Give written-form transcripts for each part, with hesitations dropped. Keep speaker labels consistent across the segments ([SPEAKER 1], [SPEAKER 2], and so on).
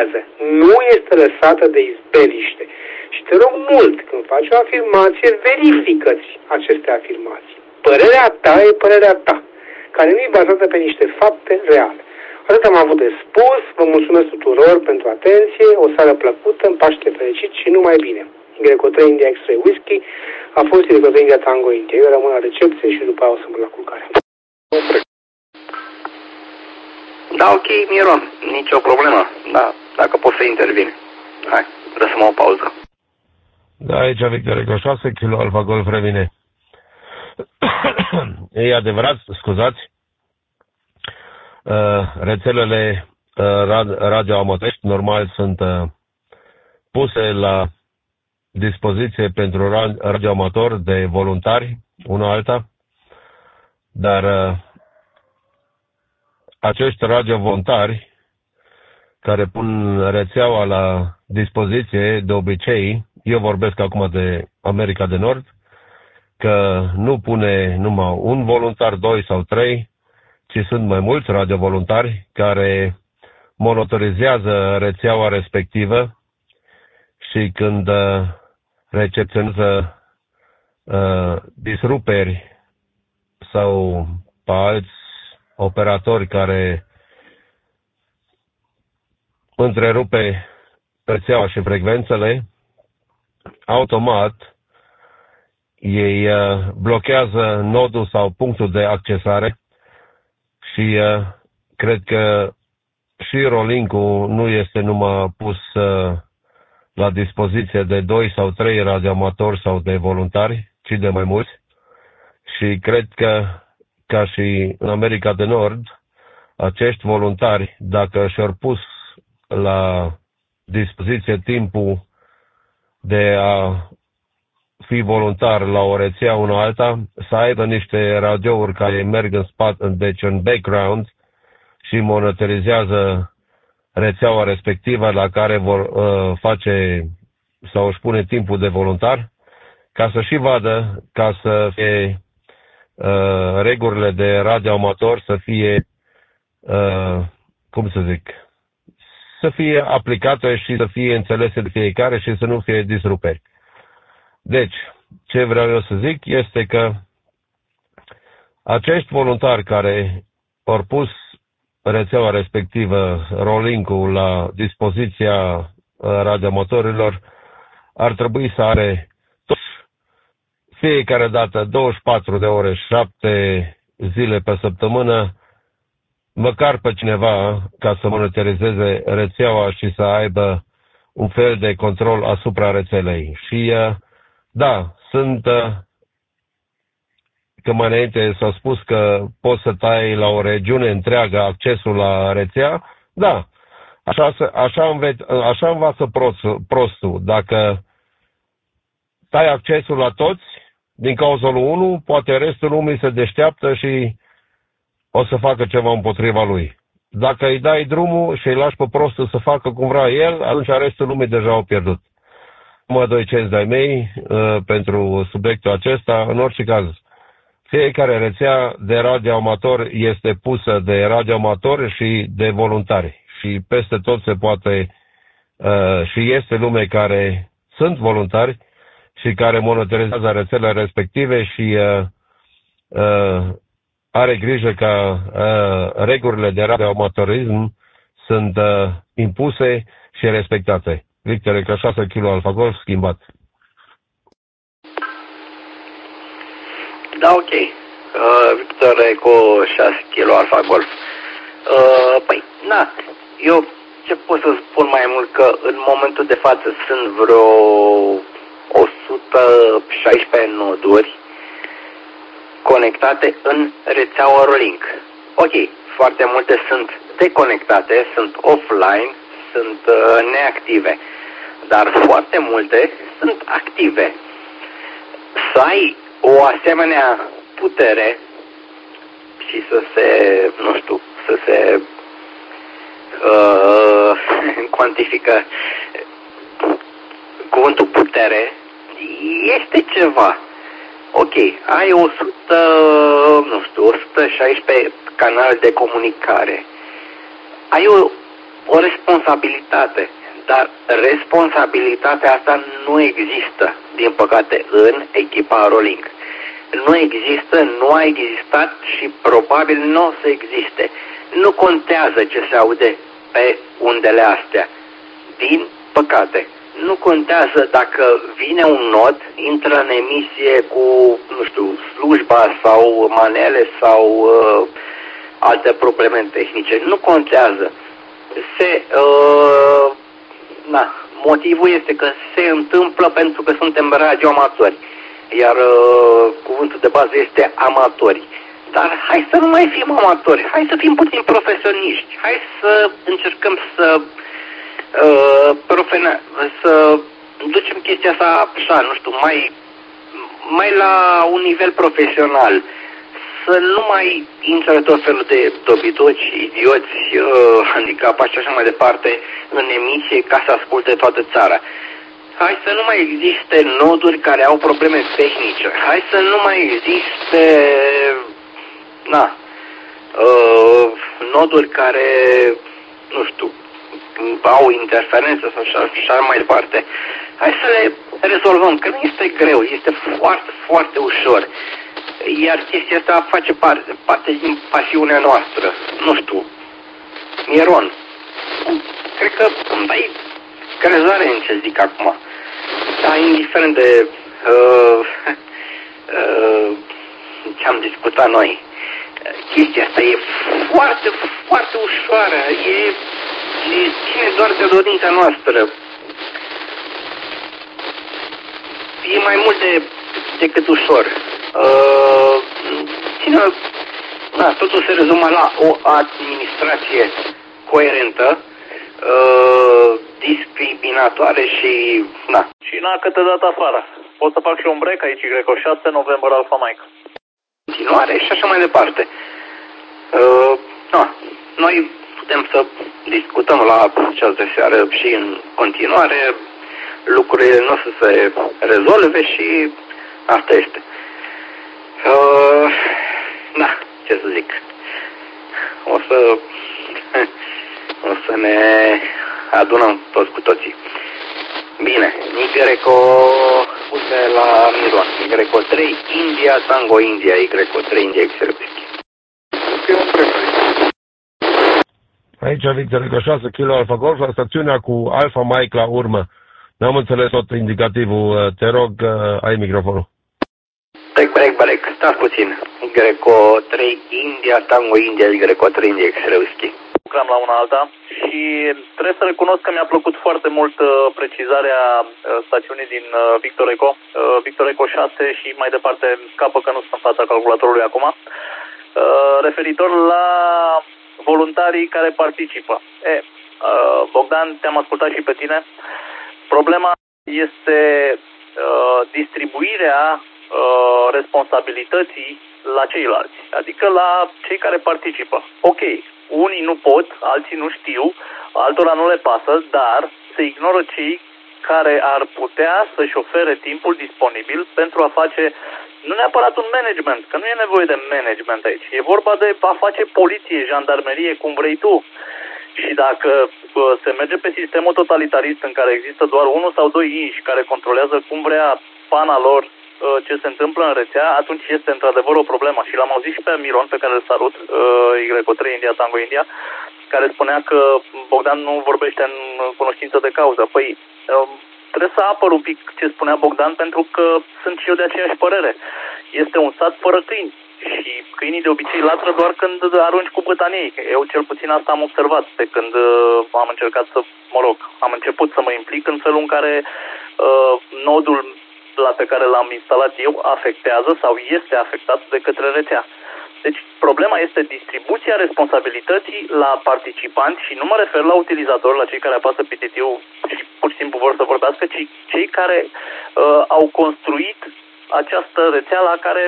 [SPEAKER 1] evaluează, nu este lăsată de izbeliște. Și te rog mult, când faci o afirmație, verifică-ți aceste afirmații. Părerea ta e părerea ta, care nu e bazată pe niște fapte reale. Atât am avut de spus, vă mulțumesc tuturor pentru atenție, o seară plăcută, în Paște fericit și numai bine. Greco 3 India X-Ray Whisky a fost Greco 3 India Tango India. Eu rămân la recepție și după aia o să mă la culcare.
[SPEAKER 2] Da, ok, Miron, nicio problemă. Da, dacă pot să intervin. Hai, lăsăm o pauză.
[SPEAKER 3] Da, aici Victor Eco 6, Kilo Alfa Golf revine. E adevărat, scuzați, rețelele radioamatoriști normal sunt puse la dispoziție pentru radioamatori de voluntari, una alta, dar acești radiovoluntari care pun rețeaua la dispoziție, de obicei, eu vorbesc acum de America de Nord, că nu pune numai un voluntar, 2 sau 3, ci sunt mai mulți radiovoluntari care monitorizează rețeaua respectivă și când recepționează disruperi sau pe alți operatori care întrerupe rețeaua și frecvențele, automat ei blochează nodul sau punctul de accesare și cred că și Rolink-ul nu este numai pus la dispoziție de 2 sau 3 radioamatori sau de voluntari, ci de mai mulți. Și cred că, ca și în America de Nord, acești voluntari, dacă și-au pus la dispoziție timpul de a fi voluntar la o rețea una alta, să aibă niște radiouri care merg în spate, deci în background, și monitorizează rețeaua respectivă la care vor face sau își pune timpul de voluntar, ca să și vadă, ca să fie regulile de radioamator să fie, cum să zic, să fie aplicate și să fie înțelese de fiecare și să nu fie disruperi. Deci, ce vreau eu să zic este că acești voluntari care au pus rețeaua respectivă, Rolink-ul, la dispoziția radioamatorilor, ar trebui să are toți, fiecare dată 24 de ore, 7 zile pe săptămână, măcar pe cineva ca să monitorizeze rețeaua și să aibă un fel de control asupra rețelei. Și da, sunt, că mai înainte s-a spus că poți să tai la o regiune întreagă accesul la rețea, da, așa învață prostul. Dacă tai accesul la toți, din cauza lui 1, poate restul lumii se deșteaptă și o să facă ceva împotriva lui. Dacă îi dai drumul și îi lași pe prostul să facă cum vrea el, atunci restul lumii deja au pierdut. Mă doi cenți de-ai mei pentru subiectul acesta. În orice caz, fiecare rețea de radioamator este pusă de radioamatori și de voluntari. Și peste tot se poate și este lume care sunt voluntari și care monitorizează rețelele respective și are grijă că regulile de radioamatorism sunt impuse și respectate. Victor Eco 6 Kilo Alfa Golf schimbat.
[SPEAKER 2] Da, ok. Victor Eco 6 Kilo Alfa Golf. Păi, na, eu ce pot să spun mai mult, că în momentul de față sunt vreo 116 noduri conectate în rețeaua Rolink. Ok, foarte multe sunt deconectate, sunt offline, sunt neactive, dar foarte multe sunt active. Să ai o asemenea putere și să se, nu știu, să se cuantifică cuvântul putere, este ceva. Ok, ai 116 canale de comunicare. Ai o responsabilitate, dar responsabilitatea asta nu există, din păcate, în echipa Rolling. Nu există, nu a existat și probabil nu o să existe. Nu contează ce se aude pe undele astea. Din păcate, nu contează dacă vine un nod, intră în emisie cu, nu știu, slujba sau manele sau alte probleme tehnice. Nu contează. Motivul este că se întâmplă pentru că suntem radioamatori. Iar cuvântul de bază este amatori. Dar hai să nu mai fim amatori, hai să fim puțin profesioniști, hai să încercăm să ducem chestia asta așa, nu știu, mai la un nivel profesional. Să nu mai intre tot felul de dobitoci, idioți, handicapați și așa mai departe în emisie ca să asculte toată țara. Hai să nu mai existe noduri care au probleme tehnice. Hai să nu mai existe noduri care, nu știu, au interferențe sau așa mai departe. Hai să le rezolvăm, că nu este greu, este foarte, foarte ușor. Iar chestia asta face parte din pasiunea noastră. Nu știu, Miron, cred că îmi dai crezare în ce zic acum. Dar indiferent de ce am discutat noi, chestia asta e foarte, foarte ușoară. Ține doar de dorința noastră. E mai mult decât ușor. Totul se rezumă la o administrație coerentă, discriminatoare și
[SPEAKER 4] Și că te dat afară. Pot să fac și un break aici, Greco 6, November Alpha Mike.
[SPEAKER 2] Continuare și așa mai departe. Noi putem să discutăm la această seară și în continuare. Lucrurile nu o să se rezolve și asta este. Ce să zic. O să ne adunăm toți cu toții. Bine, Greco, puse la Miron. Greco 3, India, Tango India, Greco 3, India, Xerbischi.
[SPEAKER 3] Aici Victor Eco 6, Kilo Alpha Golf, la stațiunea cu Alpha Mike la urmă. N-am înțeles tot indicativul. Te rog, ai microfonul.
[SPEAKER 2] Break. Stați puțin. Greco 3, India, Tango India, Greco 3, India, Xerbischi.
[SPEAKER 4] Lucram la una alta și trebuie să recunosc că mi-a plăcut foarte mult precizarea stațiunii din Victor Eco 6 și mai departe scapă că nu sunt în fața calculatorului acum, referitor la voluntarii care participă. Bogdan, te-am ascultat și pe tine. Problema este distribuirea responsabilității la ceilalți, adică la cei care participă. Ok, unii nu pot, alții nu știu, altora nu le pasă, dar se ignoră cei care ar putea să-și ofere timpul disponibil pentru a face, nu neapărat un management, că nu e nevoie de management aici, e vorba de a face poliție, jandarmerie, cum vrei tu. Și dacă se merge pe sistemul totalitarist în care există doar unul sau doi inși care controlează cum vrea pana lor ce se întâmplă în rețea, atunci este într-adevăr o problemă. Și l-am auzit și pe Miron, pe care îl salut, Y3 India, Tango India, care spunea că Bogdan nu vorbește în cunoștință de cauză. Păi, trebuie să apăr un pic ce spunea Bogdan, pentru că sunt și eu de aceeași părere. Este un sat fără câini și câinii de obicei latră doar când arunci cu bătanii. Eu cel puțin asta am observat pe când am încercat am început să mă implic în felul în care nodul pe care l-am instalat eu afectează sau este afectat de către rețea. Deci problema este distribuția responsabilității la participanți și nu mă refer la utilizatori, la cei care apasă pititiu și pur și simplu vor să vorbească, ci cei care au construit această rețea la care,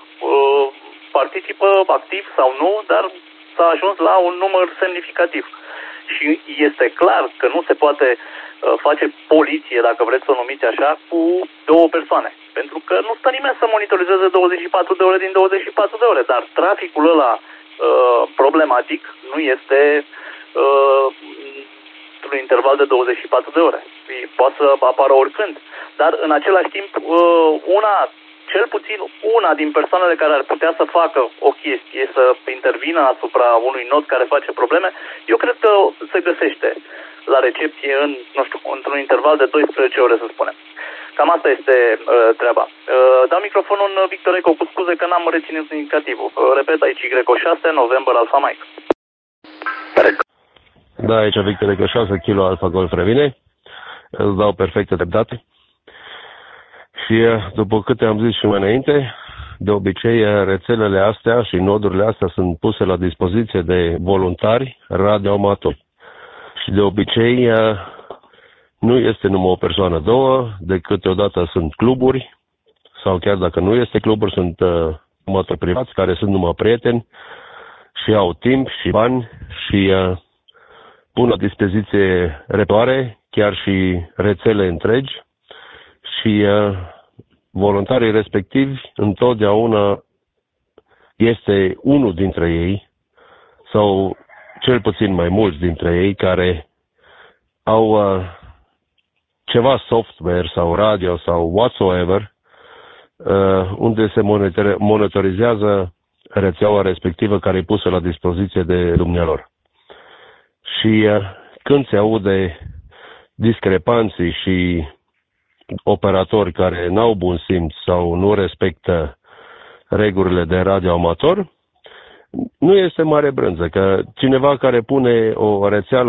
[SPEAKER 4] participă activ sau nu, dar s-a ajuns la un număr semnificativ. Și este clar că nu se poate face poliție, dacă vreți să o numiți așa, cu două persoane. Pentru că nu stă nimeni să monitorizeze 24 de ore din 24 de ore, dar traficul ăla problematic nu este într-un interval de 24 de ore. Poate să apară oricând. Dar în același timp, cel puțin una din persoanele care ar putea să facă o chestie, să intervină asupra unui nod care face probleme, eu cred că se găsește la recepție într-un interval de 12 ore, să spunem. Cam asta este treaba. Dau microfonul în Victor Eco, cu scuze că n-am reținut indicativul. Repet, aici Y6, November Alpha Mike.
[SPEAKER 3] Da, aici Victor Eco 6, Kilo Alpha Golf revine. Îți dau perfectă dreptate. Și după câte am zis și mai înainte, de obicei rețelele astea și nodurile astea sunt puse la dispoziție de voluntari radioamatori. Și de obicei nu este numai o persoană, două, de câteodată sunt cluburi, sau chiar dacă nu este cluburi, sunt amatori privați care sunt numai prieteni și au timp și bani și pun la dispoziție repertoare, chiar și rețele întregi și voluntarii respectivi întotdeauna este unul dintre ei sau cel puțin mai mulți dintre ei care au ceva software sau radio sau whatsoever unde se monitorizează rețeaua respectivă care e pusă la dispoziție de dumnealor. Și când se aude discrepanții și operatori care n-au bun simț sau nu respectă regulile de radioamator, nu este mare brânză, că cineva care pune o rețea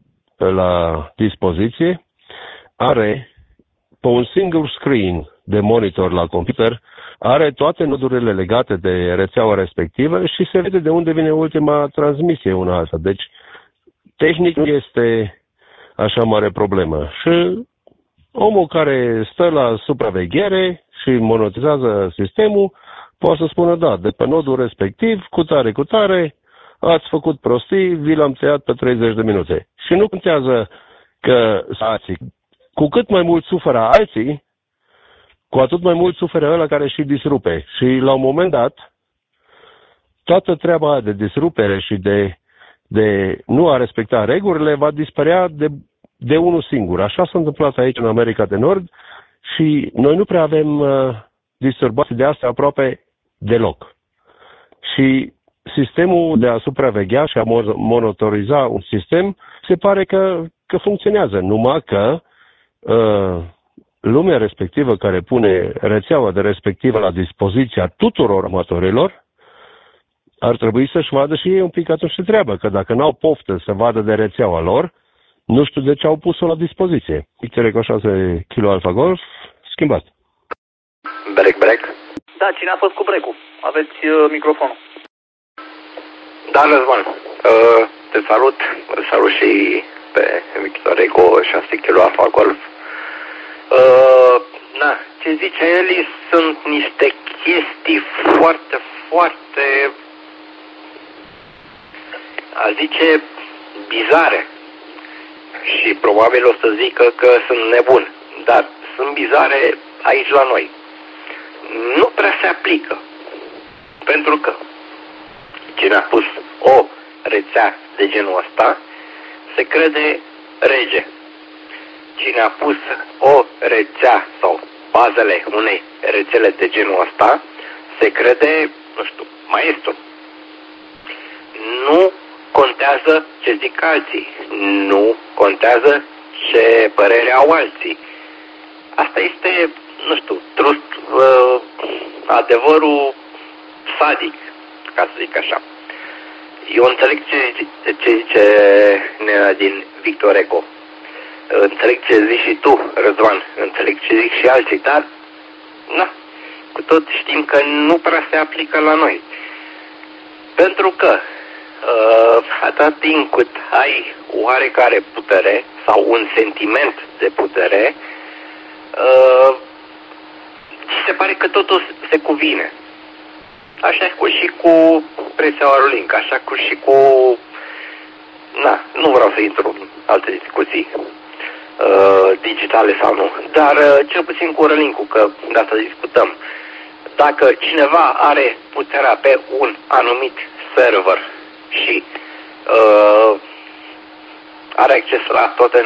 [SPEAKER 3] la dispoziție are pe un singur screen de monitor la computer, are toate nodurile legate de rețeaua respectivă și se vede de unde vine ultima transmisie una alta. Deci, tehnic nu este așa mare problemă. Și omul care stă la supraveghere și monitorizează sistemul poate să spună, da, de pe nodul respectiv, cu tare, ați făcut prostii, vi l-am tăiat pe 30 de minute. Și nu contează că cu cât mai mult suferă alții, cu atât mai mult suferă ăla care și disrupe. Și la un moment dat, toată treaba de disrupere și de nu a respecta regulile va dispărea de unul singur. Așa s-a întâmplat aici în America de Nord și noi nu prea avem disturbații de astea aproape deloc. Și sistemul de a supraveghea și a monitoriza un sistem se pare că funcționează, numai că lumea respectivă care pune rețeaua de respectivă la dispoziția tuturor amatorilor ar trebui să-și vadă și ei un pic atunci de treabă, că dacă n-au poftă să vadă de rețeaua lor, nu știu de ce au pus-o la dispoziție. Victor 6 Kilo Alpha Golf, schimbat.
[SPEAKER 2] Break.
[SPEAKER 4] Da, cine a fost cu break-ul? Aveți microfonul.
[SPEAKER 2] Da, Răzvan. Te salut. Îl salut și pe Victor Eco 6 Kilo Alpha Golf. Ce zice el sunt niște chestii foarte, foarte, a zice, bizare. Și probabil o să zică că sunt nebun, dar sunt bizare aici la noi. Nu prea se aplică. Pentru că cine a pus o rețea de genul ăsta se crede rege. Cine a pus o rețea sau bazele unei rețele de genul ăsta se crede, nu știu, maestru. Nu contează ce zic alții. Nu contează ce părere au alții. Asta este, nu știu, adevărul sadic, ca să zic așa. Eu înțeleg ce zice nena din Victor Eco. Înțeleg ce zici și tu, Răzvan. Înțeleg ce zic și alții, dar cu tot știm că nu prea se aplică la noi. Pentru că atât timp cât ai oarecare putere sau un sentiment de putere, ți se pare că totul se cuvine. Așa și cu rețeaua Rolink, așa și cu... nu vreau să intru în alte discuții digitale sau nu, dar cel puțin cu Rolink-ul, că de asta discutăm. Dacă cineva are puterea pe un anumit server și are acces la toate